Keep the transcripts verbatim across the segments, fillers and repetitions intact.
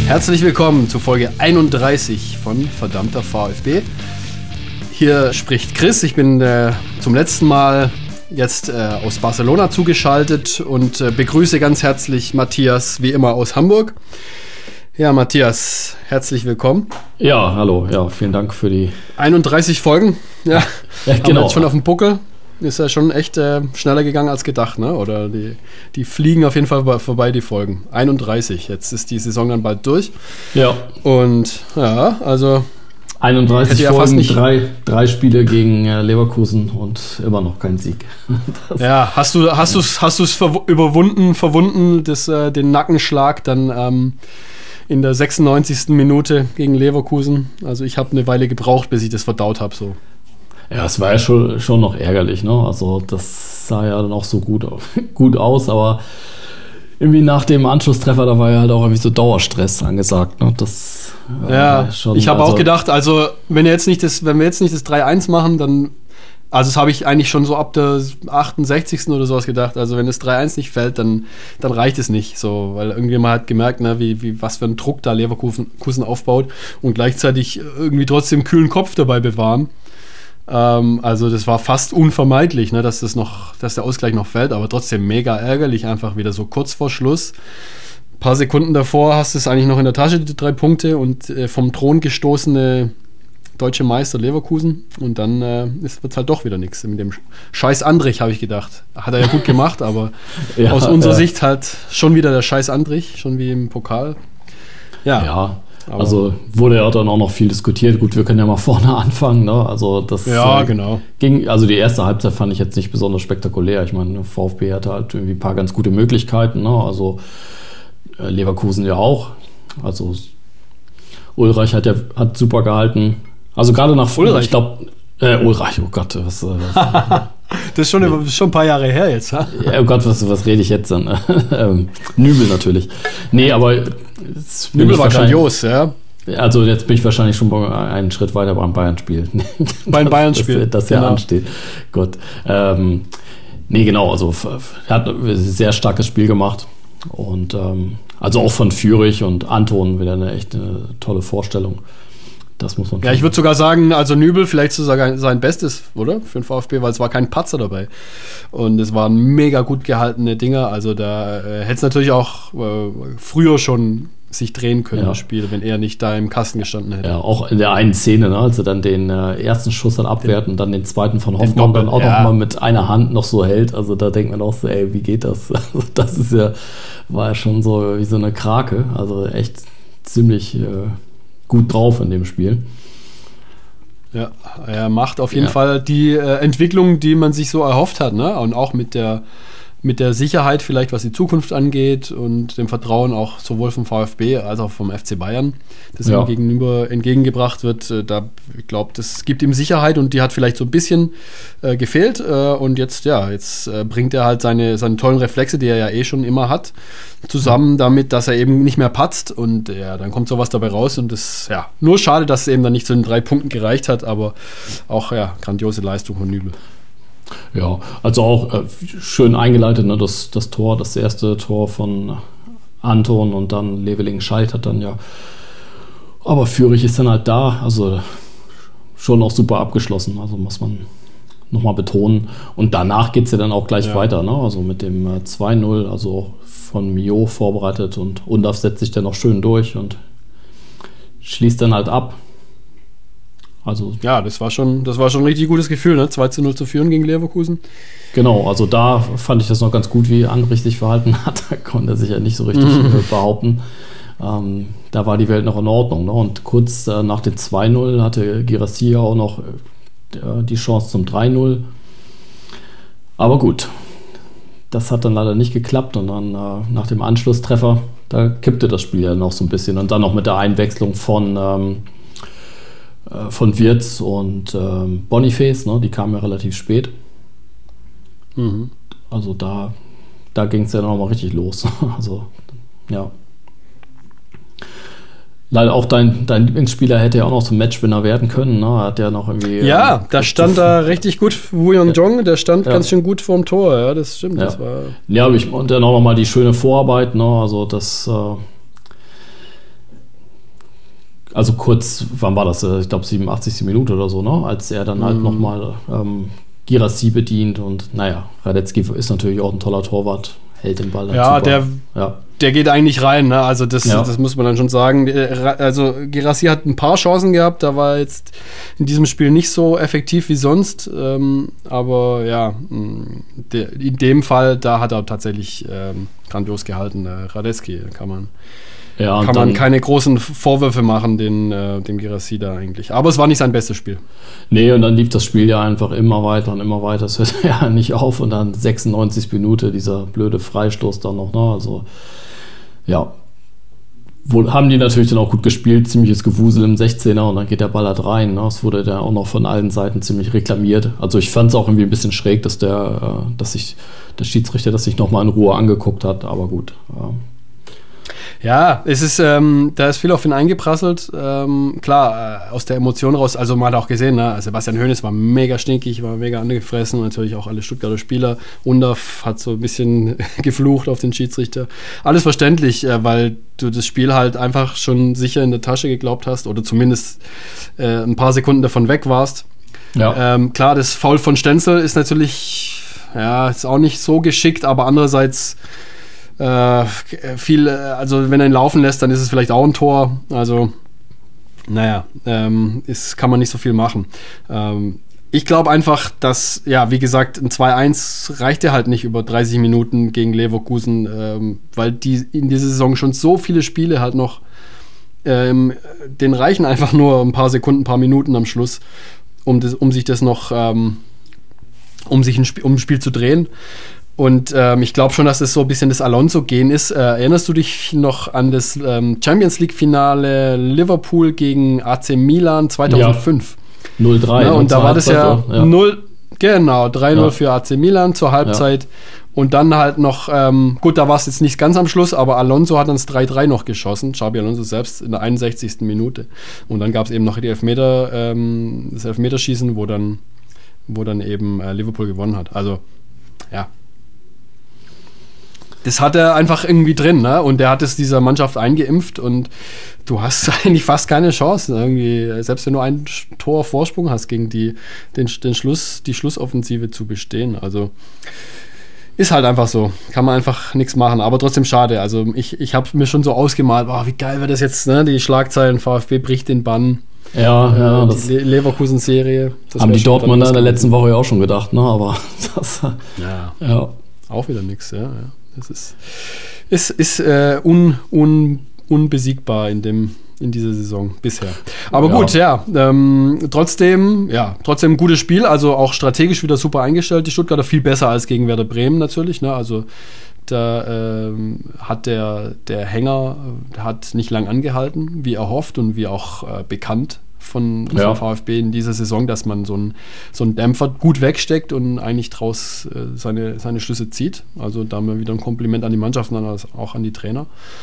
Herzlich willkommen zu Folge einunddreißig von Verdammter VfB. Hier spricht Chris, ich bin äh, zum letzten Mal jetzt äh, aus Barcelona zugeschaltet und äh, begrüße ganz herzlich Matthias, wie immer aus Hamburg. Ja, Matthias, herzlich willkommen. Ja, hallo, ja, vielen Dank für die... einunddreißig Folgen, ja, ja haben genau. wir jetzt schon auf dem Buckel. Ist ja schon echt äh, schneller gegangen als gedacht, ne? Oder die, die fliegen auf jeden Fall vorbei, die Folgen. einunddreißig, jetzt ist die Saison dann bald durch. Ja. Und ja, also... einunddreißig ja Folgen, drei, drei Spiele gegen äh, Leverkusen und immer noch kein Sieg. Ja, hast du hast du es hast du's verw- überwunden, verwunden, das, äh, den Nackenschlag dann ähm, in der sechsundneunzigsten Minute gegen Leverkusen? Also ich habe eine Weile gebraucht, bis ich das verdaut habe, so. Ja, es war ja schon, schon noch ärgerlich, ne? Also das sah ja dann auch so gut, gut aus, aber irgendwie nach dem Anschlusstreffer, da war ja halt auch irgendwie so Dauerstress angesagt, ne? Das ja, schon, ich habe also auch gedacht, also wenn wir jetzt nicht das, wenn wir jetzt nicht das drei eins machen, dann, also das habe ich eigentlich schon so ab der achtundsechzigsten oder sowas gedacht, also wenn das drei eins nicht fällt, dann, dann reicht es nicht, so, weil irgendwie man hat gemerkt, ne, wie, wie, was für ein Druck da Leverkusen aufbaut und gleichzeitig irgendwie trotzdem kühlen Kopf dabei bewahren. Ähm, also das war fast unvermeidlich, ne, dass, das noch, dass der Ausgleich noch fällt, aber trotzdem mega ärgerlich, einfach wieder so kurz vor Schluss. Ein paar Sekunden davor hast du es eigentlich noch in der Tasche, die drei Punkte und äh, vom Thron gestoßene deutsche Meister Leverkusen und dann äh, wird es halt doch wieder nichts. Mit dem scheiß Andrich, habe ich gedacht. Hat er ja gut gemacht, aber ja, aus unserer ja. Sicht halt schon wieder der scheiß Andrich, schon wie im Pokal. Ja, ja. Aber also wurde ja dann auch noch viel diskutiert. Gut, wir können ja mal vorne anfangen. Ne? Also das ja, äh, genau. ging, also die erste Halbzeit fand ich jetzt nicht besonders spektakulär. Ich meine, VfB hatte halt irgendwie ein paar ganz gute Möglichkeiten. Ne? Also äh, Leverkusen ja auch. Also Ulreich hat ja hat super gehalten. Also gerade nach Ulreich. Ich glaube, äh, Ulreich, oh Gott, was. Äh, das ist schon, nee. schon ein paar Jahre her jetzt. Ha? Ja, oh Gott, was, was rede ich jetzt dann? ähm, Nübel natürlich. Nee, aber Nübel war grandios, ja. Also jetzt bin ich wahrscheinlich schon einen Schritt weiter beim Bayern-Spiel. Beim Bayern-Spiel. Das, das ja genau. ansteht. Gott. Ähm, nee, genau, also er hat ein sehr starkes Spiel gemacht. Und ähm, also auch von Führig und Anton wieder eine echt eine tolle Vorstellung. Das muss man ja, ich würde sogar sagen, also Nübel vielleicht sogar sein Bestes, oder? Für den VfB, weil es war kein Patzer dabei. Und es waren mega gut gehaltene Dinger. Also da äh, hätte es natürlich auch äh, früher schon sich drehen können, ja. das Spiel, wenn er nicht da im Kasten gestanden hätte. Ja, auch in der einen Szene, ne, als er dann den äh, ersten Schuss dann abwehrt den, und dann den zweiten von Hoffmann dann auch ja. noch mal mit einer Hand noch so hält. Also da denkt man auch so, ey, wie geht das? Also das ist ja, war ja schon so wie so eine Krake. Also echt ziemlich... Äh, gut drauf in dem Spiel. Ja, er macht auf jeden ja. Fall die äh, Entwicklung, die man sich so erhofft hat, ne? Und auch mit der, mit der Sicherheit vielleicht, was die Zukunft angeht und dem Vertrauen auch sowohl vom VfB als auch vom F C Bayern, das ja. ihm gegenüber entgegengebracht wird. Äh, da, ich glaube, das gibt ihm Sicherheit und die hat vielleicht so ein bisschen äh, gefehlt. Äh, und jetzt, ja, jetzt äh, bringt er halt seine, seine tollen Reflexe, die er ja eh schon immer hat, zusammen damit, dass er eben nicht mehr patzt und ja, dann kommt sowas dabei raus und das, ja, nur schade, dass es eben dann nicht zu den drei Punkten gereicht hat, aber auch, ja, grandiose Leistung von Nübel. Ja, also auch äh, schön eingeleitet, ne, das, das Tor, das erste Tor von Anton und dann Leveling scheitert dann ja, aber Führig ist dann halt da, also schon auch super abgeschlossen, also muss man nochmal betonen und danach geht es ja dann auch gleich ja. weiter, ne, also mit dem äh, zwei null, also von Mio vorbereitet und Undaf setzt sich dann noch schön durch und schließt dann halt ab. Also ja, das war schon, das war schon ein richtig gutes Gefühl, ne? zwei zu null zu führen gegen Leverkusen. Genau, also da fand ich das noch ganz gut, wie Andrich sich verhalten hat. Da konnte er sich ja nicht so richtig mhm. behaupten. Ähm, da war die Welt noch in Ordnung. Ne? Und kurz äh, nach dem zwei null hatte Guirassy auch noch äh, die Chance zum drei null. Aber gut, das hat dann leider nicht geklappt und dann äh, nach dem Anschlusstreffer, da kippte das Spiel ja noch so ein bisschen und dann noch mit der Einwechslung von, ähm, äh, von Wirtz und ähm, Boniface, ne, die kamen ja relativ spät. Mhm. Also da, da ging es ja noch mal richtig los. Also, ja. Leider auch dein, dein Lieblingsspieler hätte ja auch noch zum Matchwinner werden können. Ne? Hat ja noch irgendwie. Ja, ähm, da stand da richtig gut. Wu Yong-jong, der stand ja. ganz schön gut vorm Tor. Ja, das stimmt. Ja, das war ja, aber ich, und dann auch noch mal die schöne Vorarbeit. Ne? Also das, äh, Also kurz, wann war das? Ich glaube siebenundachtzigste Minute oder so, ne? Als er dann halt mm. nochmal ähm, Girassi bedient und naja, Radetzky ist natürlich auch ein toller Torwart, hält den Ball. Ja, der, ja, der geht eigentlich rein, ne? Also das, ja. das muss man dann schon sagen. Also Girassi hat ein paar Chancen gehabt, da war jetzt in diesem Spiel nicht so effektiv wie sonst, ähm, aber ja, der, in dem Fall, da hat er tatsächlich ähm, grandios gehalten, äh, Radetzky, kann man Ja, kann man keine großen Vorwürfe machen, den, äh, dem Girassi da eigentlich. Aber es war nicht sein bestes Spiel. Nee, und dann lief das Spiel ja einfach immer weiter und immer weiter. Es hört ja nicht auf. Und dann sechsundneunzigste Minute, dieser blöde Freistoß dann noch. Ne? Also, ja. Wohl haben die natürlich dann auch gut gespielt. Ziemliches Gewusel im sechzehner und dann geht der Ball halt rein. Ne? Es wurde dann auch noch von allen Seiten ziemlich reklamiert. Also ich fand es auch irgendwie ein bisschen schräg, dass der, äh, dass sich der Schiedsrichter das sich nochmal in Ruhe angeguckt hat. Aber gut, ja. Ja, es ist, ähm, da ist viel auf ihn eingeprasselt. Ähm, klar, äh, aus der Emotion raus, also man hat auch gesehen, ne? Sebastian Hoeneß war mega stinkig, war mega angefressen und natürlich auch alle Stuttgarter Spieler. Undorf hat so ein bisschen geflucht auf den Schiedsrichter. Alles verständlich, äh, weil du das Spiel halt einfach schon sicher in der Tasche geglaubt hast oder zumindest äh, ein paar Sekunden davon weg warst. Ja. Ähm, klar, das Foul von Stenzel ist natürlich, ja, ist auch nicht so geschickt, aber andererseits Äh, viel, also wenn er ihn laufen lässt, dann ist es vielleicht auch ein Tor. Also, naja, ähm, ist, kann man nicht so viel machen. Ähm, ich glaube einfach, dass, ja, wie gesagt, ein zwei eins reichte halt nicht über dreißig Minuten gegen Leverkusen, ähm, weil die in dieser Saison schon so viele Spiele halt noch, ähm, denen reichen einfach nur ein paar Sekunden, ein paar Minuten am Schluss, um, das, um sich das noch, ähm, um sich ein Spiel, um ein Spiel zu drehen. Und ähm, ich glaube schon, dass es so ein bisschen das Alonso-Gehen ist. Äh, erinnerst du dich noch an das ähm, Champions-League-Finale Liverpool gegen A C Milan zweitausendfünf? Ja. null drei. Ja, und da war das ja, ja. null, genau, drei null ja. für A C Milan zur Halbzeit. Ja. Und dann halt noch, ähm, gut, da war es jetzt nicht ganz am Schluss, aber Alonso hat dann das drei drei noch geschossen. Xabi Alonso selbst in der einundsechzigsten Minute. Und dann gab es eben noch die Elfmeter, ähm, das Elfmeterschießen, wo dann, wo dann eben äh, Liverpool gewonnen hat. Also, ja. Das hat er einfach irgendwie drin, ne? Und der hat es dieser Mannschaft eingeimpft und du hast eigentlich fast keine Chance. Irgendwie, selbst wenn du ein Tor Vorsprung hast, gegen die, den, den Schluss, die Schlussoffensive zu bestehen. Also ist halt einfach so. Kann man einfach nichts machen. Aber trotzdem schade. Also ich, ich habe mir schon so ausgemalt, oh, wie geil wäre das jetzt, ne? Die Schlagzeilen, VfB bricht den Bann. Ja, äh, ja. Die Le- Leverkusen-Serie. Haben die Dortmunder in der letzten Woche ja auch schon gedacht, ne? Aber das, ja. ja. Auch wieder nichts, ja, ja. Das ist, ist, ist äh, un, un, unbesiegbar in, dem, in dieser Saison bisher. Aber ja. gut, ja. Ähm, trotzdem, ja, trotzdem ein gutes Spiel. Also auch strategisch wieder super eingestellt. Die Stuttgarter viel besser als gegen Werder Bremen natürlich. Ne? Also da ähm, hat der, der Hänger hat nicht lang angehalten, wie erhofft und wie auch äh, bekannt von, ja. von VfB in dieser Saison, dass man so einen so einen Dämpfer gut wegsteckt und eigentlich draus äh, seine, seine Schlüsse zieht. Also da mal wieder ein Kompliment an die Mannschaft und dann auch an die Trainer.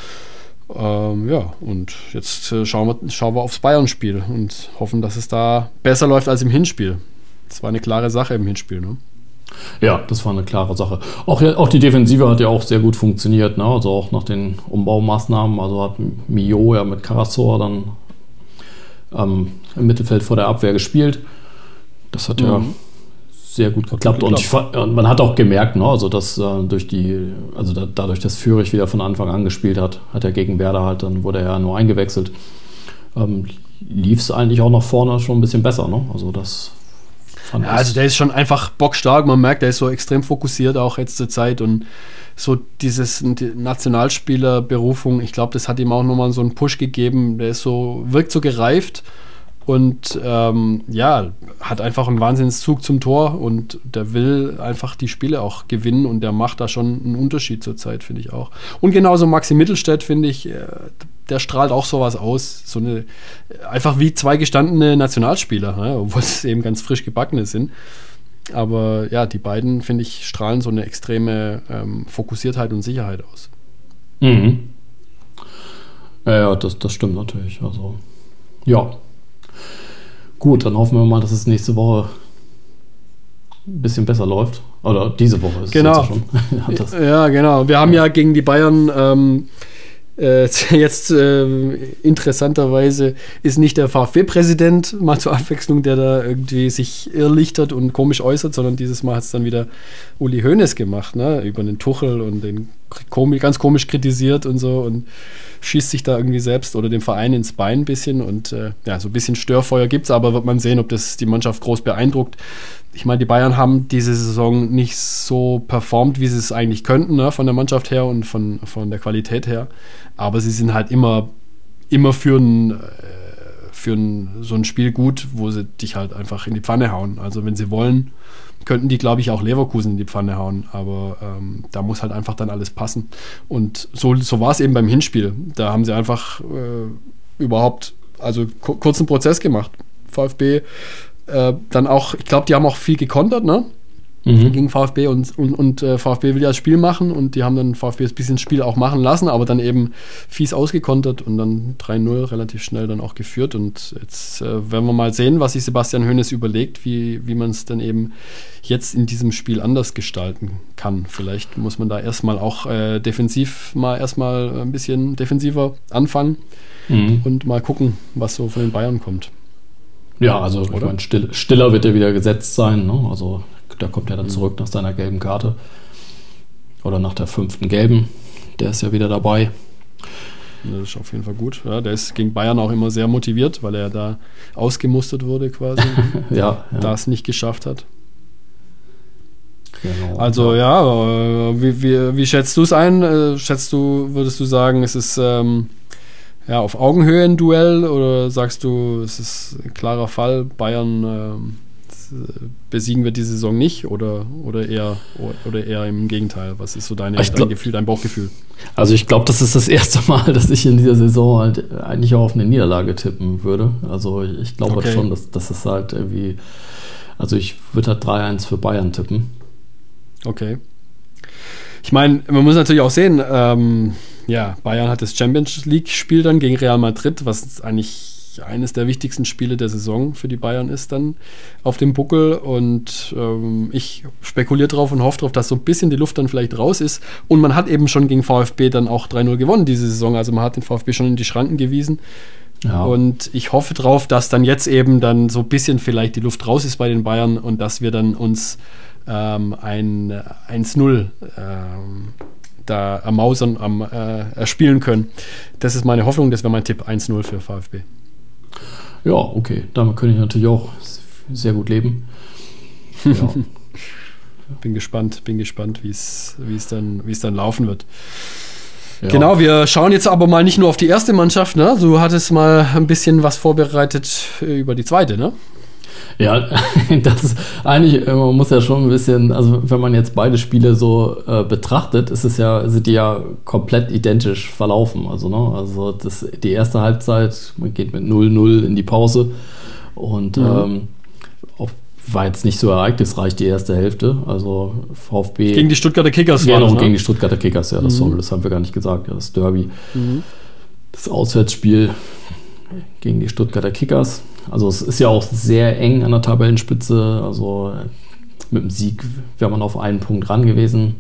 Ähm, ja, und jetzt äh, schauen, wir, schauen wir aufs Bayern-Spiel und hoffen, dass es da besser läuft als im Hinspiel. Das war eine klare Sache im Hinspiel, ne? Ja, das war eine klare Sache. Auch, auch die Defensive hat ja auch sehr gut funktioniert, ne? Also auch nach den Umbaumaßnahmen. Also hat Mio ja mit Karasor dann ähm, im Mittelfeld vor der Abwehr gespielt. Das hat mhm. ja sehr gut geklappt. Und, ich, und man hat auch gemerkt, ne? Also dass äh, durch die, also da, dadurch, dass Führig wieder von Anfang an gespielt hat, hat er gegen Werder halt, dann wurde er ja nur eingewechselt. Ähm, lief es eigentlich auch nach vorne schon ein bisschen besser, ne? Also das Ja, also der ist schon einfach bockstark. Man merkt, der ist so extrem fokussiert auch jetzt zur Zeit und so dieses die Nationalspielerberufung, ich glaube, das hat ihm auch nochmal so einen Push gegeben. Der ist so, wirkt so gereift und ähm, ja, hat einfach einen Wahnsinnszug zum Tor und der will einfach die Spiele auch gewinnen und der macht da schon einen Unterschied zur Zeit, finde ich auch. Und genauso Maxi Mittelstädt, finde ich, der strahlt auch sowas aus. So eine, einfach wie zwei gestandene Nationalspieler, ne? Obwohl es eben ganz frisch gebackene sind. Aber ja, die beiden, finde ich, strahlen so eine extreme ähm, Fokussiertheit und Sicherheit aus. Mhm. Ja, ja, das, das stimmt natürlich. Also, ja. Gut, dann hoffen wir mal, dass es nächste Woche ein bisschen besser läuft. Oder diese Woche ist genau. es jetzt schon. Ja, ja, genau. Wir haben ja gegen die Bayern ähm, Äh, jetzt äh, interessanterweise ist nicht der VfB-Präsident mal zur Abwechslung, der da irgendwie sich irrlichtert und komisch äußert, sondern dieses Mal hat es dann wieder Uli Hoeneß gemacht, ne? Über den Tuchel und den komisch, ganz komisch kritisiert und so und schießt sich da irgendwie selbst oder dem Verein ins Bein ein bisschen und äh, ja, so ein bisschen Störfeuer gibt es, aber wird man sehen, ob das die Mannschaft groß beeindruckt. Ich meine, die Bayern haben diese Saison nicht so performt, wie sie es eigentlich könnten, ne? Von der Mannschaft her und von, von der Qualität her. Aber sie sind halt immer, immer für, ein, für ein, so ein Spiel gut, wo sie dich halt einfach in die Pfanne hauen. Also wenn sie wollen, könnten die, glaube ich, auch Leverkusen in die Pfanne hauen. Aber ähm, da muss halt einfach dann alles passen. Und so, so war es eben beim Hinspiel. Da haben sie einfach äh, überhaupt, also ku- kurzen Prozess gemacht. VfB äh, dann auch, ich glaube, die haben auch viel gekontert, ne? Mhm. Gegen VfB und, und, und äh, VfB will ja das Spiel machen und die haben dann VfB ein bisschen das Spiel auch machen lassen, aber dann eben fies ausgekontert und dann drei null relativ schnell dann auch geführt und jetzt äh, werden wir mal sehen, was sich Sebastian Hoeneß überlegt, wie, wie man es dann eben jetzt in diesem Spiel anders gestalten kann. Vielleicht muss man da erstmal auch äh, defensiv mal erstmal ein bisschen defensiver anfangen mhm. und mal gucken, was so von den Bayern kommt. Ja, also ich meine, Still, Stiller wird ja wieder gesetzt sein, ne? Also da kommt er dann zurück nach seiner gelben Karte. Oder nach der fünften gelben. Der ist ja wieder dabei. Das ist auf jeden Fall gut. Ja, der ist gegen Bayern auch immer sehr motiviert, weil er da ausgemustert wurde quasi. ja, ja. Da es nicht geschafft hat. Genau. Also ja, äh, wie, wie, wie schätzt du es ein? Äh, schätzt du, würdest du sagen, es ist ähm, ja, auf Augenhöhe ein Duell oder sagst du, es ist ein klarer Fall, Bayern ähm, besiegen wir die Saison nicht oder, oder, eher, oder eher im Gegenteil? Was ist so deine, glaub, dein Gefühl, dein Bauchgefühl? Also ich glaube, das ist das erste Mal, dass ich in dieser Saison halt eigentlich auch auf eine Niederlage tippen würde. Also ich glaube okay. halt schon, dass, dass es halt irgendwie, also ich würde halt drei eins für Bayern tippen. Okay. Ich meine, man muss natürlich auch sehen, ähm, ja, Bayern hat das Champions League-Spiel dann gegen Real Madrid, was eigentlich eines der wichtigsten Spiele der Saison für die Bayern ist dann auf dem Buckel und ähm, ich spekuliere drauf und hoffe drauf, dass so ein bisschen die Luft dann vielleicht raus ist und man hat eben schon gegen VfB dann auch drei null gewonnen diese Saison, also man hat den VfB schon in die Schranken gewiesen ja. Und ich hoffe drauf, dass dann jetzt eben dann so ein bisschen vielleicht die Luft raus ist bei den Bayern und dass wir dann uns ähm, ein eins null ähm, da ermausern, am, äh, erspielen können. Das ist meine Hoffnung, das wäre mein Tipp, eins null für VfB. Ja, okay. Damit könnte ich natürlich auch sehr gut leben. Ja. Bin gespannt, bin gespannt, wie es dann, wie es dann laufen wird. Ja. Genau, wir schauen jetzt aber mal nicht nur auf die erste Mannschaft, ne? Du hattest mal ein bisschen was vorbereitet über die zweite, ne? Ja, das ist eigentlich, man muss ja schon ein bisschen, also wenn man jetzt beide Spiele so äh, betrachtet, ist es ja, sind die ja komplett identisch verlaufen. Also, ne, also das, die erste Halbzeit, man geht mit null null in die Pause und mhm. ähm, auch, war jetzt nicht so ereignisreich die erste Hälfte. Also VfB. Gegen die Stuttgarter Kickers war das, ne? Gegen die Stuttgarter Kickers, ja, das, mhm. sorry, das haben wir gar nicht gesagt, ja, das Derby. Mhm. Das Auswärtsspiel gegen die Stuttgarter Kickers. Also es ist ja auch sehr eng an der Tabellenspitze. Also mit dem Sieg wäre man auf einen Punkt ran gewesen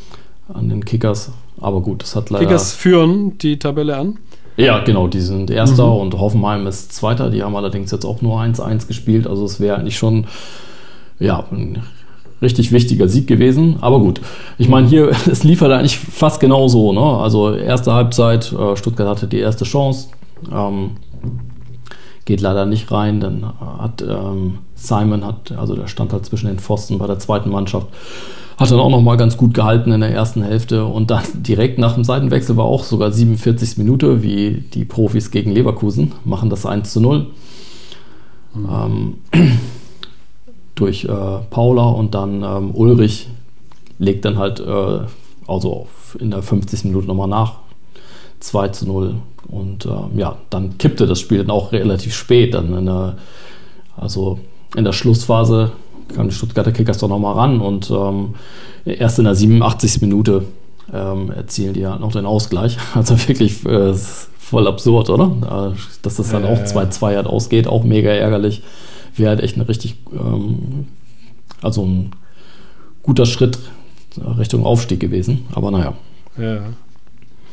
an den Kickers. Aber gut, das hat leider... Kickers führen die Tabelle an? Ja, genau, die sind Erster mhm. und Hoffenheim ist Zweiter. Die haben allerdings jetzt auch nur eins eins gespielt. Also es wäre eigentlich schon ja, ein richtig wichtiger Sieg gewesen. Aber gut, ich meine hier, es lief halt eigentlich fast genauso. Ne? Also erste Halbzeit, Stuttgart hatte die erste Chance. Ähm, geht leider nicht rein, dann hat ähm, Simon, hat, also der stand halt zwischen den Pfosten bei der zweiten Mannschaft, hat dann auch nochmal ganz gut gehalten in der ersten Hälfte und dann direkt nach dem Seitenwechsel war auch sogar siebenundvierzigste Minute, wie die Profis gegen Leverkusen, machen das eins zu null mhm. ähm, durch äh, Paula und dann ähm, Ulrich legt dann halt äh, also in der fünfzigsten Minute nochmal nach, zwei zu null. Und äh, ja, dann kippte das Spiel dann auch relativ spät. Dann in der, also in der Schlussphase kam die Stuttgarter Kickers doch nochmal ran und ähm, erst in der siebenundachtzigsten Minute ähm, erzielen die ja noch den Ausgleich. Also wirklich äh, voll absurd, oder? Dass das dann äh, auch zwei zwei halt ausgeht, auch mega ärgerlich. Wäre halt echt ein richtig, ähm, also ein guter Schritt Richtung Aufstieg gewesen. Aber naja. Ja.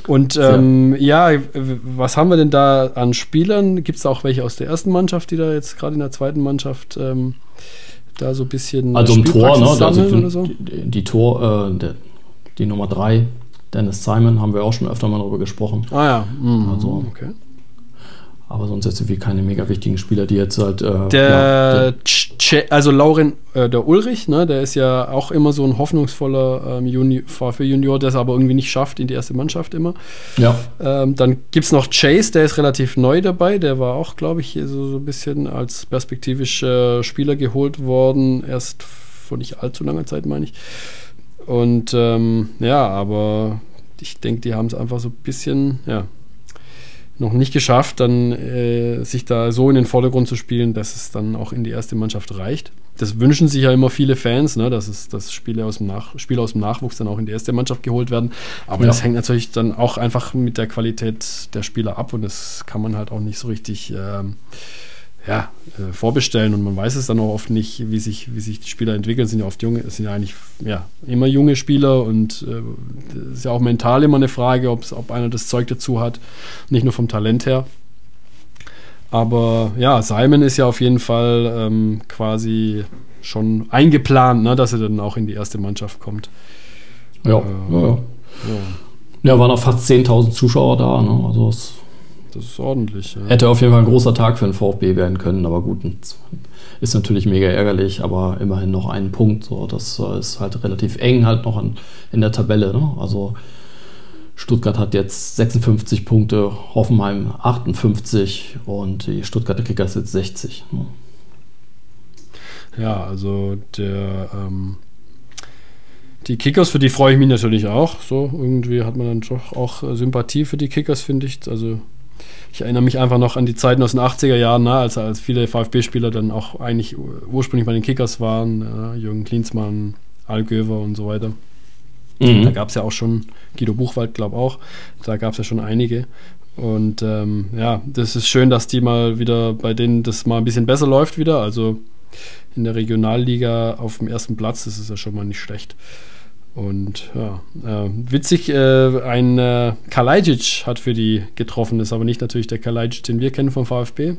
Und ähm, ja, was haben wir denn da an Spielern? Gibt es auch welche aus der ersten Mannschaft, die da jetzt gerade in der zweiten Mannschaft ähm, da so ein bisschen also im Tor, ne? Also oder so? Die, die Tor, äh, der, die Nummer drei, Dennis Simon, haben wir auch schon öfter mal darüber gesprochen. Ah ja, mhm. also, okay. Aber sonst jetzt irgendwie keine mega wichtigen Spieler, die jetzt halt. Äh, der, ja, der also Lauren, äh, der Ulrich, ne, der ist ja auch immer so ein hoffnungsvoller ähm, Juni- VfB Junior, der es aber irgendwie nicht schafft in die erste Mannschaft immer. Ja. Ähm, dann gibt es noch Chase, der ist relativ neu dabei, der war auch, glaube ich, so, so ein bisschen als perspektivischer Spieler geholt worden, erst vor nicht allzu langer Zeit, meine ich. Und ähm, ja, aber ich denke, die haben es einfach so ein bisschen, ja, noch nicht geschafft, dann äh, sich da so in den Vordergrund zu spielen, dass es dann auch in die erste Mannschaft reicht. Das wünschen sich ja immer viele Fans, ne, dass es dass Spieler aus dem Nach- Spieler aus dem Nachwuchs dann auch in die erste Mannschaft geholt werden. Aber ja. das hängt natürlich dann auch einfach mit der Qualität der Spieler ab und das kann man halt auch nicht so richtig ähm, ja, äh, vorbestellen und man weiß es dann auch oft nicht, wie sich, wie sich die Spieler entwickeln. Es sind ja oft junge, es sind ja eigentlich ja, immer junge Spieler und es äh, ist ja auch mental immer eine Frage, ob einer das Zeug dazu hat, nicht nur vom Talent her. Aber ja, Simon ist ja auf jeden Fall ähm, quasi schon eingeplant, ne, dass er dann auch in die erste Mannschaft kommt. Ja, äh, ja, ja. ja. Ja, waren noch fast zehntausend Zuschauer da, ne? Also es Das ist ordentlich. Ja. hätte auf jeden Fall ein großer Tag für den VfB werden können, aber gut, ist natürlich mega ärgerlich, aber immerhin noch einen Punkt. So, das ist halt relativ eng halt noch an, in der Tabelle. Ne? Also Stuttgart hat jetzt sechsundfünfzig Punkte, Hoffenheim achtundfünfzig und die Stuttgarter Kickers jetzt sechzig. Ne? Ja, also der ähm, die Kickers, für die freue ich mich natürlich auch. So, irgendwie hat man dann doch auch äh, Sympathie für die Kickers, finde ich. Also ich erinnere mich einfach noch an die Zeiten aus den achtziger Jahren, ne, als, als viele VfB-Spieler dann auch eigentlich ursprünglich bei den Kickers waren. Äh, Jürgen Klinsmann, Algöver und so weiter. Mhm. Da gab es ja auch schon, Guido Buchwald, glaube ich auch, da gab es ja schon einige. Und ähm, ja, das ist schön, dass die mal wieder, bei denen das mal ein bisschen besser läuft wieder. Also in der Regionalliga auf dem ersten Platz, das ist ja schon mal nicht schlecht. Und ja, äh, witzig, äh, ein äh, Kalajdzic hat für die getroffen, das ist aber nicht natürlich der Kalajdzic, den wir kennen vom VfB,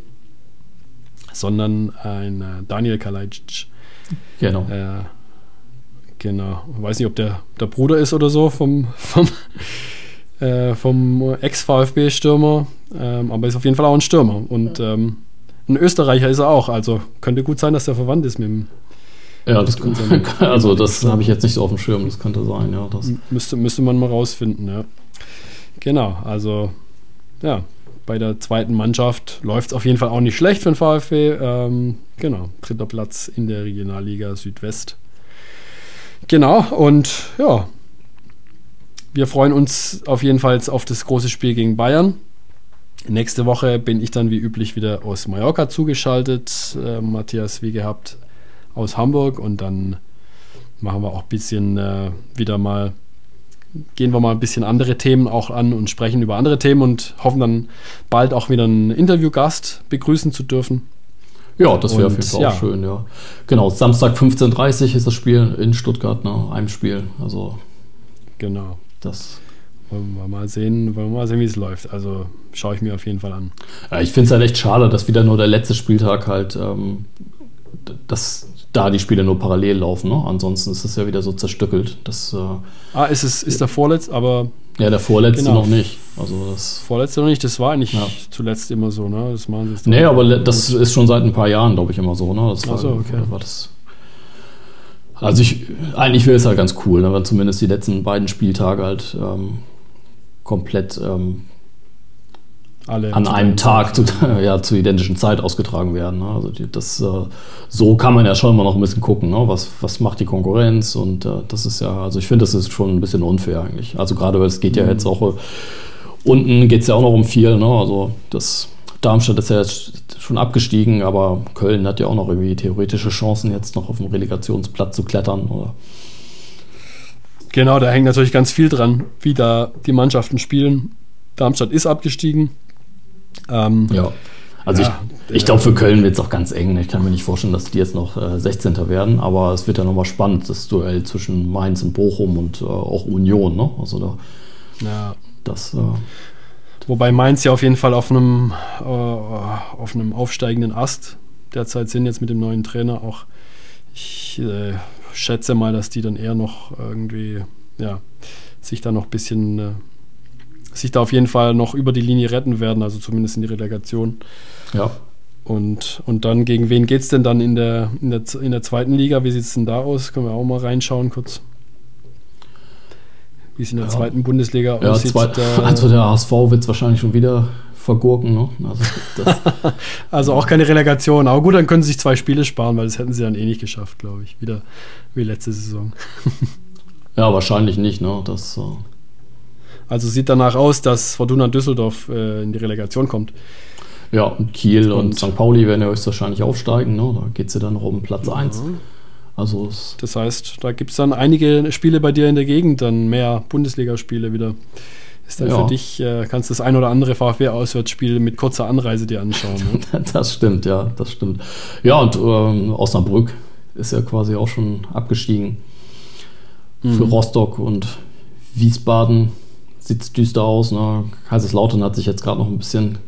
sondern ein äh, Daniel Kalajdzic. Genau. Äh, genau. Ich weiß nicht, ob der, der Bruder ist oder so vom, vom, äh, vom Ex-VfB-Stürmer, ähm, aber ist auf jeden Fall auch ein Stürmer. Und ähm, ein Österreicher ist er auch, also könnte gut sein, dass der verwandt ist mit dem. Ja, das kann, also das habe ich jetzt nicht so auf dem Schirm, das könnte sein, ja. Das. Müsste, müsste man mal rausfinden, ja. Genau, also ja, bei der zweiten Mannschaft läuft es auf jeden Fall auch nicht schlecht für den VfB. Ähm, genau, dritter Platz in der Regionalliga Südwest. Genau, und ja, wir freuen uns auf jeden Fall auf das große Spiel gegen Bayern. Nächste Woche bin ich dann wie üblich wieder aus Mallorca zugeschaltet. Äh, Matthias, wie gehabt, aus Hamburg und dann machen wir auch ein bisschen äh, wieder mal, gehen wir mal ein bisschen andere Themen auch an und sprechen über andere Themen und hoffen dann bald auch wieder einen Interviewgast begrüßen zu dürfen. Ja, das wäre auf jeden Fall ja. auch schön, ja. Genau, Samstag fünfzehn Uhr dreißig ist das Spiel in Stuttgart, ne, einem Spiel, also genau. Das wollen wir mal sehen, wollen wir mal sehen, wie es läuft. Also schaue ich mir auf jeden Fall an. Ja, ich finde es halt echt schade, dass wieder nur der letzte Spieltag halt, ähm, dass da die Spiele nur parallel laufen. Ne? Ansonsten ist es ja wieder so zerstückelt. Das, äh, ah, ist es ist der vorletzte, aber ja, der vorletzte genau. noch nicht. Also das vorletzte noch nicht, das war eigentlich ja. zuletzt immer so. Ne? Das machen sie jetzt nee, aber le- das ist schon seit ein paar Jahren, glaube ich, immer so. Ne? Das war, Ach so, okay. war das. Also ich, eigentlich wäre es halt ganz cool, ne? Wenn zumindest die letzten beiden Spieltage halt ähm, komplett ähm, Alle an einem Tag zu, ja, zur identischen Zeit ausgetragen werden. Ne? Also die, das, äh, so kann man ja schon mal noch ein bisschen gucken, ne? was, was macht die Konkurrenz und äh, das ist ja, also ich finde, das ist schon ein bisschen unfair eigentlich. Also gerade, weil es geht ja mhm. jetzt auch, äh, unten geht es ja auch noch um viel, ne? Also das Darmstadt ist ja jetzt schon abgestiegen, aber Köln hat ja auch noch irgendwie theoretische Chancen, jetzt noch auf dem Relegationsplatz zu klettern. Oder? Genau, da hängt natürlich ganz viel dran, wie da die Mannschaften spielen. Darmstadt ist abgestiegen. Ähm, ja, also ja, ich, ich glaube, für Köln wird es auch ganz eng. Ich kann mir nicht vorstellen, dass die jetzt noch äh, sechzehnter werden, aber es wird ja nochmal spannend, das Duell zwischen Mainz und Bochum und äh, auch Union. Ne? Also da Ja. Das, äh, Wobei Mainz ja auf jeden Fall auf einem, äh, auf einem aufsteigenden Ast derzeit sind, jetzt mit dem neuen Trainer auch. Ich äh, schätze mal, dass die dann eher noch irgendwie, ja, sich da noch ein bisschen, äh, sich da auf jeden Fall noch über die Linie retten werden, also zumindest in die Relegation. ja. Und, und dann, gegen wen geht es denn dann in der, in, der, in der zweiten Liga? Wie sieht es denn da aus? Können wir auch mal reinschauen kurz. Wie es in der Ja. zweiten Bundesliga Ja, aussieht. zwei, Da, also der H S V wird es wahrscheinlich schon wieder vergurken. Ne? Also, das, also auch keine Relegation. Aber gut, dann können sie sich zwei Spiele sparen, weil das hätten sie dann eh nicht geschafft, glaube ich. Wieder wie letzte Saison. ja, wahrscheinlich nicht. Ne? Das, äh, Also sieht danach aus, dass Fortuna Düsseldorf äh, in die Relegation kommt. ja, und Kiel und, Und- Sankt Pauli werden ja höchstwahrscheinlich aufsteigen. Ne? Da geht es ja dann noch um Platz eins. Also es, Das heißt, da gibt es dann einige Spiele bei dir in der Gegend, dann mehr Bundesligaspiele wieder. Ist dann Ja. für dich, äh, kannst das ein oder andere VfB-Auswärtsspiel mit kurzer Anreise dir anschauen. Ne? das stimmt, ja, das stimmt. Ja, und ähm, Osnabrück ist ja quasi auch schon abgestiegen. Für Rostock und Wiesbaden sieht es düster aus. Ne? Kaiserslautern hat sich jetzt gerade noch ein bisschen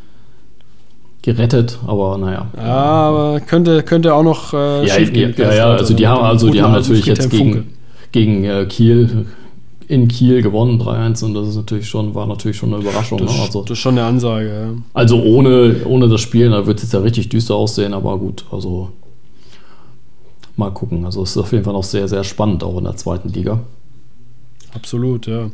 gerettet, aber naja. Aber könnte, könnte auch noch äh, Ja, schief ja, gehen. ja, ja, also die haben, also die haben natürlich jetzt gegen, gegen äh, Kiel in Kiel gewonnen, drei eins, und das ist natürlich schon, war natürlich schon eine Überraschung. Das, Ne? Also, das ist schon eine Ansage, ja. also ohne, ohne das Spiel, da wird es jetzt ja richtig düster aussehen, aber gut, also mal gucken. Also es ist auf jeden Fall noch sehr, sehr spannend, auch in der zweiten Liga. Absolut, ja.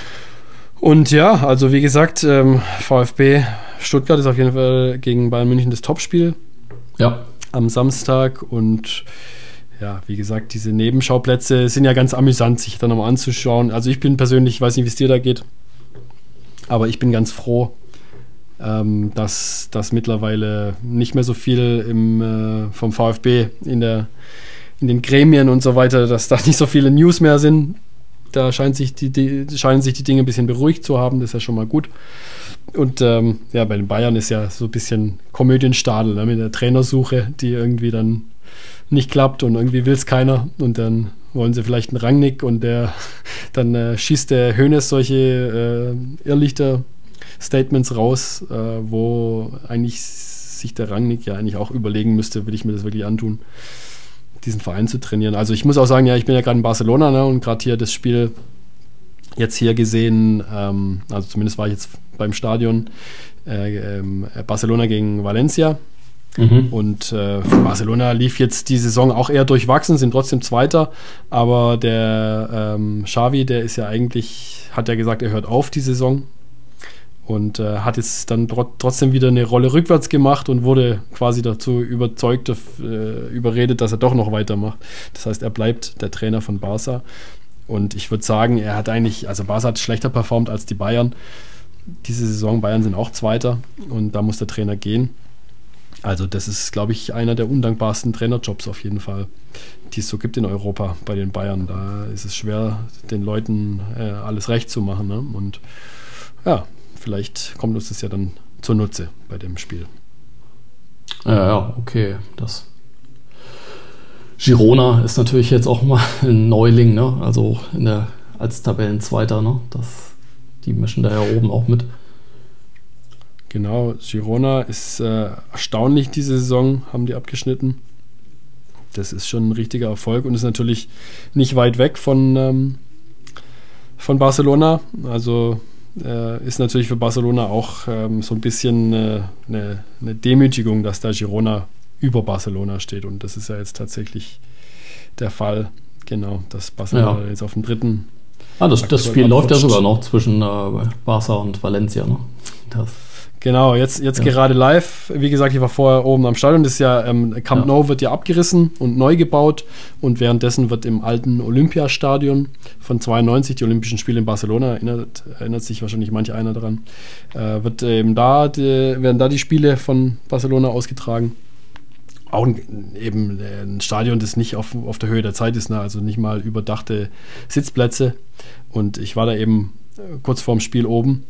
Und ja, also wie gesagt, ähm, VfB Stuttgart ist auf jeden Fall gegen Bayern München das Topspiel Ja, am Samstag. Und ja, wie gesagt, diese Nebenschauplätze sind ja ganz amüsant, sich dann nochmal anzuschauen. Also ich bin persönlich, ich weiß nicht, wie es dir da geht, aber ich bin ganz froh, ähm, dass, dass mittlerweile nicht mehr so viel im, äh, vom VfB in, der, in den Gremien und so weiter, dass da nicht so viele News mehr sind. Da scheint sich die, die, scheinen sich die Dinge ein bisschen beruhigt zu haben, das ist ja schon mal gut. Und ähm, ja, bei den Bayern ist ja so ein bisschen Komödienstadel, ne, mit der Trainersuche, die irgendwie dann nicht klappt und irgendwie will es keiner. Und dann wollen sie vielleicht einen Rangnick und der dann äh, schießt der Hoeneß solche äh, Irrlichter-Statements raus, äh, wo eigentlich sich der Rangnick ja eigentlich auch überlegen müsste, will ich mir das wirklich antun, diesen Verein zu trainieren. Also ich muss auch sagen, ja, ich bin ja gerade in Barcelona, ne, und gerade hier das Spiel jetzt hier gesehen, ähm, also zumindest war ich jetzt beim Stadion, äh, ähm, Barcelona gegen Valencia. mhm. Und äh, für Barcelona lief jetzt die Saison auch eher durchwachsen, sind trotzdem Zweiter, aber der ähm, Xavi, der ist ja eigentlich, hat ja gesagt, er hört auf die Saison und äh, hat jetzt dann tr- trotzdem wieder eine Rolle rückwärts gemacht und wurde quasi dazu überzeugt, äh, überredet, dass er doch noch weitermacht. Das heißt, er bleibt der Trainer von Barca. Und ich würde sagen, er hat eigentlich, also Barca hat schlechter performt als die Bayern. Diese Saison, Bayern sind auch Zweiter und da muss der Trainer gehen. Also das ist, glaube ich, einer der undankbarsten Trainerjobs auf jeden Fall, die es so gibt in Europa bei den Bayern. Da ist es schwer, den Leuten äh, alles recht zu machen. Ne? Und ja, vielleicht kommt uns das ja dann zunutze bei dem Spiel. Ja, ja, okay. Das Girona ist natürlich jetzt auch mal ein Neuling, ne? Also in der, als Tabellenzweiter, ne? Das, die mischen da ja oben auch mit. Genau, Girona ist äh, erstaunlich diese Saison, haben die abgeschnitten. Das ist schon ein richtiger Erfolg und ist natürlich nicht weit weg von, ähm, von Barcelona. Also äh, ist natürlich für Barcelona auch ähm, so ein bisschen äh, eine, eine Demütigung, dass da Girona über Barcelona steht. Und das ist ja jetzt tatsächlich der Fall. Genau, dass Barcelona Ja. jetzt auf dem dritten. Ah, das, das Aktuell Spiel läuft ja abrutscht. sogar noch zwischen äh, Barca und Valencia, ne? Das, Genau, jetzt, jetzt Ja. gerade live. Wie gesagt, ich war vorher oben am Stadion. Das ist ja, ähm, Camp Ja. Nou wird ja abgerissen und neu gebaut. Und währenddessen wird im alten Olympiastadion von zweiundneunzig, die Olympischen Spiele in Barcelona, erinnert, erinnert sich wahrscheinlich manch einer daran, äh, wird eben da, die, werden da die Spiele von Barcelona ausgetragen. Auch ein, eben ein Stadion, das nicht auf, auf der Höhe der Zeit ist, ne? Also nicht mal überdachte Sitzplätze. Und ich war da eben äh, kurz vorm Spiel oben.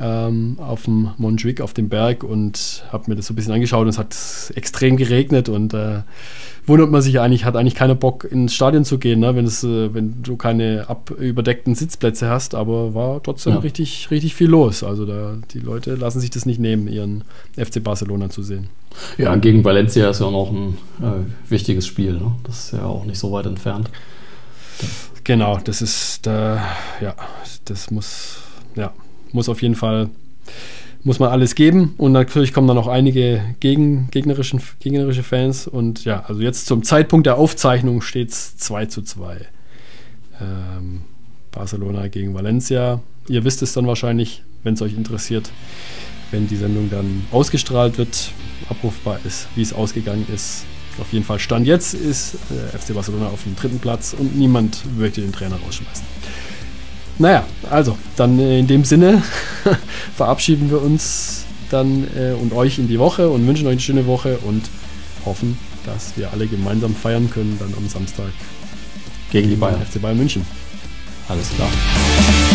ähm, auf dem Montjuic, auf dem Berg, und habe mir das so ein bisschen angeschaut und es hat extrem geregnet und äh, wundert man sich eigentlich, hat eigentlich keiner Bock ins Stadion zu gehen, ne? wenn, es, äh, wenn du keine ab überdeckten Sitzplätze hast, aber war trotzdem ja. richtig, richtig viel los. Also da, die Leute lassen sich das nicht nehmen, ihren F C Barcelona zu sehen. Ja, gegen Valencia ist ja auch noch ein äh, wichtiges Spiel, ne? Das ist ja auch nicht so weit entfernt. Genau, das ist, äh, ja, das muss, ja, muss auf jeden Fall, muss man alles geben, und natürlich kommen dann noch einige gegen, gegnerischen, gegnerische Fans, und ja, also jetzt zum Zeitpunkt der Aufzeichnung steht es zwei zu zwei. Ähm, Barcelona gegen Valencia. Ihr wisst es dann wahrscheinlich, wenn es euch interessiert, wenn die Sendung dann ausgestrahlt wird, abrufbar ist, wie es ausgegangen ist. Auf jeden Fall Stand jetzt ist äh, F C Barcelona auf dem dritten Platz und niemand möchte den Trainer rausschmeißen. Naja, also dann äh, in dem Sinne verabschieden wir uns dann äh, und euch in die Woche und wünschen euch eine schöne Woche und hoffen, dass wir alle gemeinsam feiern können dann am Samstag gegen die Bayern. F C Bayern München. Alles klar.